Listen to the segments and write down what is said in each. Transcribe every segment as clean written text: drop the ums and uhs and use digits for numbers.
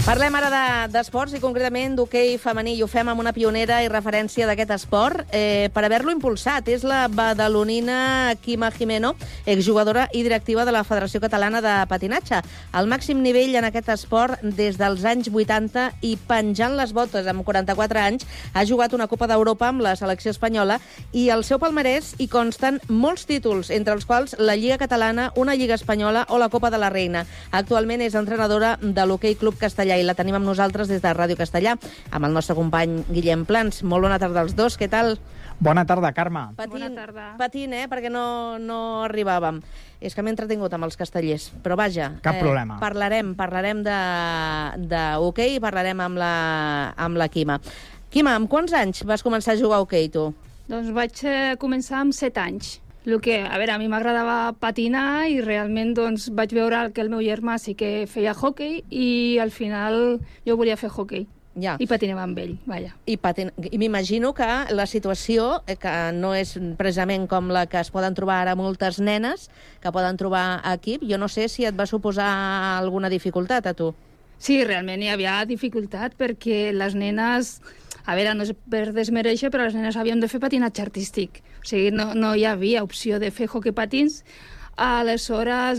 Parlem ara d'esports i concretament d'hoquei femení i ho fem amb una pionera i referència d'aquest esport per haver-lo impulsat. És la badalonina Quima Gimeno, exjugadora i directiva de la Federació Catalana de Patinatge. Al màxim nivell en aquest esport des dels anys 80 i penjant les botes amb 44 anys ha jugat una Copa d'Europa amb la selecció espanyola i al seu palmarès hi consten molts títols, entre els quals la Lliga Catalana, una Lliga Espanyola o la Copa de la Reina. Actualment és entrenadora de l'Hoquei Club Castellà i la tenim amb nosaltres des de Ràdio Castellà, amb el nostre company Guillem Plans. Molt bona tarda als dos, què tal? Bona tarda, Carme. Bona tarda. Patint, perquè no arribàvem. És que m'he entretingut amb els castellers, però vaja. Cap problema. Parlarem d'hoquei i parlarem amb la Quima. Quima, amb quants anys vas començar a jugar a hoquei, tu? Doncs vaig començar amb 7 anys. A mi m'agradava patinar i realment doncs, vaig veure que el meu germà sí que feia hoquei i al final jo volia fer hoquei. Ja. I patinava amb ell, vaja. I m'imagino que la situació, que no és precisament com la que es poden trobar ara moltes nenes, que poden trobar equip, jo no sé si et va suposar alguna dificultat a tu. Sí, realment hi havia dificultat perquè les nenes... no és per desmereixer, però les nenes havien de fer patinatge artístic. O sigui, no hi havia opció de fer hoquei patins. Aleshores,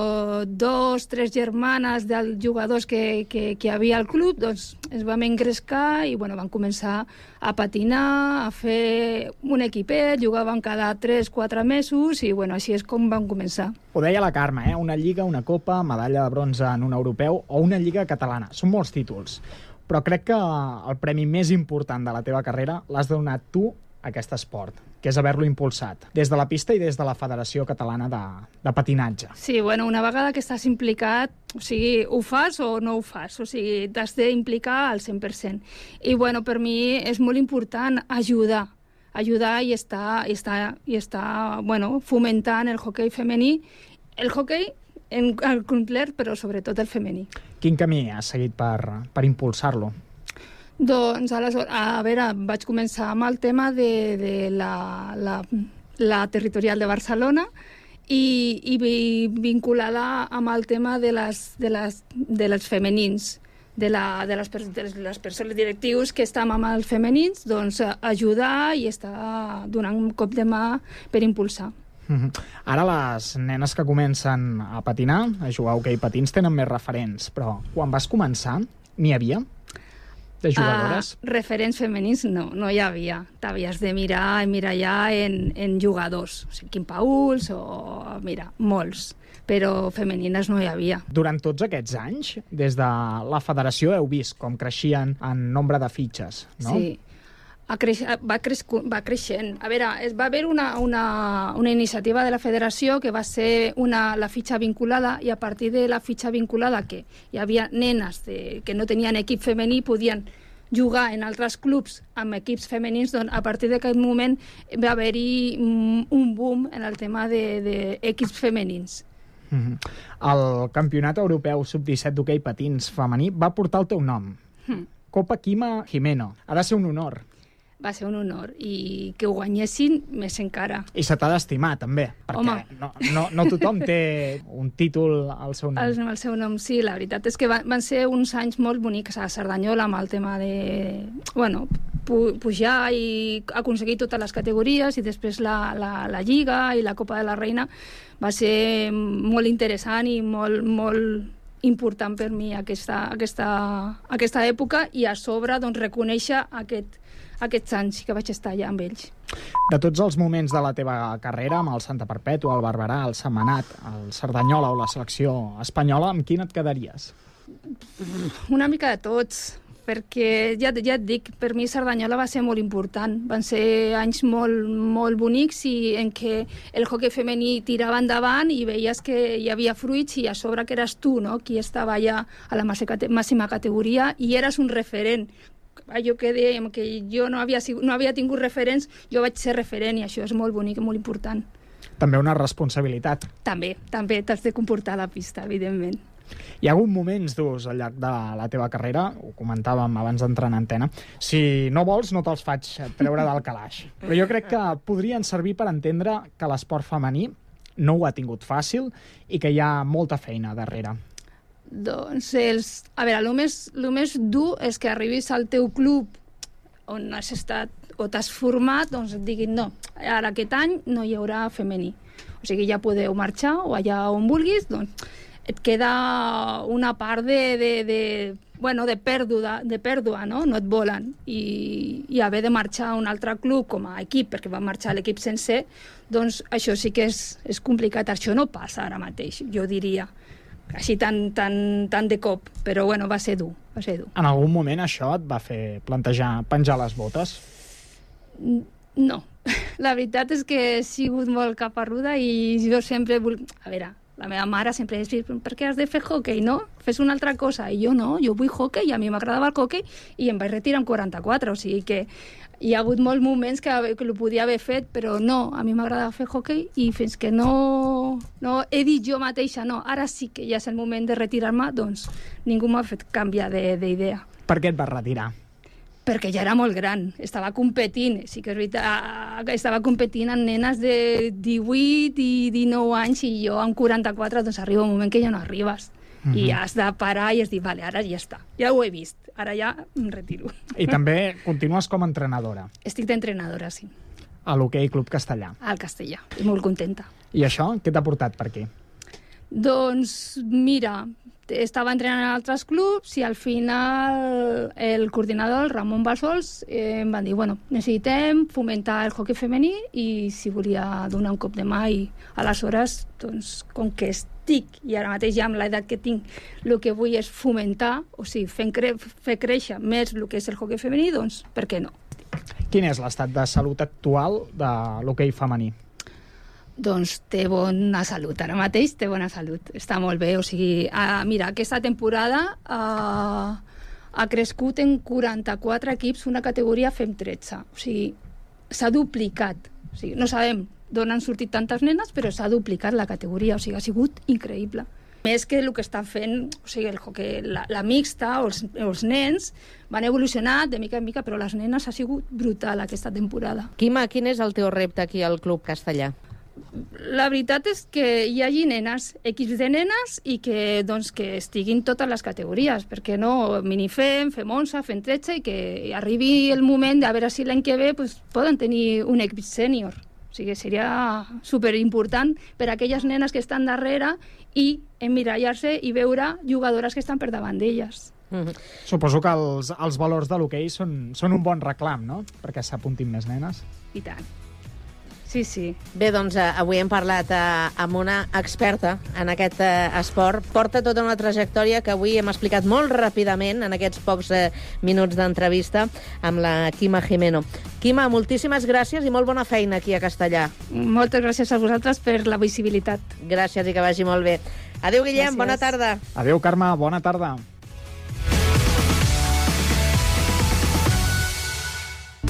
2-3 germanes dels jugadors que hi havia al club, doncs es vam engrescar i van començar a patinar, a fer un equipet, jugaven cada 3-4 mesos i així és com vam començar. Ho deia la Carme, una lliga, una copa, medalla de bronze en un europeu o una lliga catalana. Són molts títols. Però crec que el premi més important de la teva carrera l'has donat tu a aquest esport, que és haver-lo impulsat, des de la pista i des de la Federació Catalana de Patinatge. Sí, una vegada que estàs implicat, o sigui, ho fas o no ho fas, o sigui, t'has d'implicar al 100%. I, per mi és molt important ajudar i estar fomentant el hoquei femení, el hoquei en el complet, però sobretot el femení. Quin camí has seguit per impulsar-lo? Doncs, vaig començar amb el tema de la territorial de Barcelona i vinculada amb el tema de les femenins, de les persones directius que estan amb els femenins, doncs ajudar i estar donant un cop de mà per impulsar. Ara les nenes que comencen a patinar, a jugar a hoquei patins, tenen més referents, però quan vas començar n'hi havia de jugadores? Referents femenins no hi havia. T'havies de emmirallar en jugadors, o sigui, Quim Pauls o, molts, però femenines no hi havia. Durant tots aquests anys, des de la federació heu vist com creixien en nombre de fitxes, no? Sí. Va creixent. Va haver una iniciativa de la federació que va ser la fitxa vinculada i a partir de la fitxa vinculada que hi havia nenes que no tenien equip femení podien jugar en altres clubs amb equips femenins, doncs a partir d'aquest moment va haver-hi un boom en el tema d'equips femenins. El Campionat Europeu Sub-17 d'hoquei patins femení va portar el teu nom. Copa Quima Gimeno. Ha de ser un honor. Va ser un honor, i que ho guanyessin més encara. I se t'ha d'estimar, també, perquè no tothom té un títol al seu nom. Al seu nom, sí, la veritat és que van ser uns anys molt bonics a Cerdanyola amb el tema de pujar i aconseguir totes les categories i després la Lliga i la Copa de la Reina. Va ser molt interessant i molt important per mi aquesta època i a sobre reconèixer aquests anys que vaig estar allà amb ells. De tots els moments de la teva carrera, amb el Santa Perpètua, el Barberà, el Sentmenat, el Cerdanyola o la selecció espanyola, amb quin et quedaries? Una mica de tots, perquè ja et dic, per mi Cerdanyola va ser molt important. Van ser anys molt bonics i en què el hoquei femení tirava endavant i veies que hi havia fruits i a sobre que eres tu, no?, qui estava allà a la màxima categoria i eres un referent. Allò que dèiem, que jo no havia tingut referents, jo vaig ser referent i això és molt bonic i molt important. També una responsabilitat. També t'has de comportar a la pista, evidentment. Hi ha hagut moments durs al llarg de la teva carrera, ho comentàvem abans d'entrar en antena. Si no vols, no te'ls faig treure del calaix. Però jo crec que podrien servir per entendre que l'esport femení no ho ha tingut fàcil i que hi ha molta feina darrere. Doncs, a veure, el més dur és que arribis al teu club on has estat o t'has format, doncs et diguin no, ara aquest any no hi haurà femení. O sigui, ja podeu marxar o allà on vulguis, doncs et queda una part de pèrdua, no? No et volen. I haver de marxar a un altre club com a equip, perquè va marxar l'equip sencer, doncs això sí que és complicat. Això no passa ara mateix, jo diria. Així tan de cop, però bueno, va ser dur. En algun moment això et va fer plantejar penjar les botes? No. La veritat és que he sigut molt caparruda i jo sempre... A veure, la meva mare sempre diu, per què has de fer hoquei, no? Fes una altra cosa. I jo no, jo vull hoquei, a mi m'agradava el hoquei i em vaig retirar amb 44, o sigui que hi ha hagut molts moments que ho podia haver fet, però no, a mi m'agradava fer hoquei i fins que no he dit jo mateixa, no, ara sí que ja és el moment de retirar-me, doncs ningú m'ha fet canviar d'idea. Per què et vas retirar? Perquè ja era molt gran, estava competint, sí que és veritat, estava competint amb nenes de 18 i 19 anys i jo amb 44, doncs arriba un moment que ja no arribes. I has de parar i has dit, vale, ara ja està, ja ho he vist, ara ja em retiro. I també continues com a entrenadora. Estic d'entrenadora, sí. A l'Hoquei Club Castellà. Al Castellà, i molt contenta. I això, què t'ha portat per aquí? Doncs, mira, estava entrenant en altres clubs i al final el coordinador, el Ramon Bassols, em van dir, bueno, necessitem fomentar el hoquei femení i si volia donar un cop de mà i aleshores, doncs, com que estic i ara mateix ja amb l'edat que tinc, el que vull és fomentar, o sigui, fer créixer més el que és el hoquei femení, doncs, per què no? Quin és l'estat de salut actual de l'hoquei femení? Doncs té bona salut, ara mateix té bona salut, està molt bé, o sigui, mira, aquesta temporada ha crescut en 44 equips, una categoria fem 13, o sigui, s'ha duplicat, o sigui, no sabem d'on han sortit tantes nenes, però s'ha duplicat la categoria, o sigui, ha sigut increïble. Més que el que estan fent, o sigui, el hoquei, la mixta o els nens van evolucionar de mica en mica, però les nenes ha sigut brutal aquesta temporada. Quima, quin és el teu repte aquí al Club Castellà? La veritat és que hi hagi nenes, equips de nenes i que, doncs, que estiguin totes les categories, perquè no minifem, fem 11, fem 13 i que arribi el moment de veure si l'any que ve pues, poden tenir un equip sènior. O sigui, seria superimportant per a aquelles nenes que estan darrere i emmirallar-se i veure jugadores que estan per davant d'elles. Suposo que els valors de l'hoquei són un bon reclam, no?, perquè s'apuntin més nenes. I tant. Sí, sí. Bé, doncs avui hem parlat amb una experta en aquest esport. Porta tota una trajectòria que avui hem explicat molt ràpidament en aquests pocs minuts d'entrevista amb la Quima Gimeno. Quima, moltíssimes gràcies i molt bona feina aquí a Castellà. Moltes gràcies a vosaltres per la visibilitat. Gràcies i que vagi molt bé. Adéu, Guillem, gràcies. Bona tarda. Adéu, Carme, bona tarda.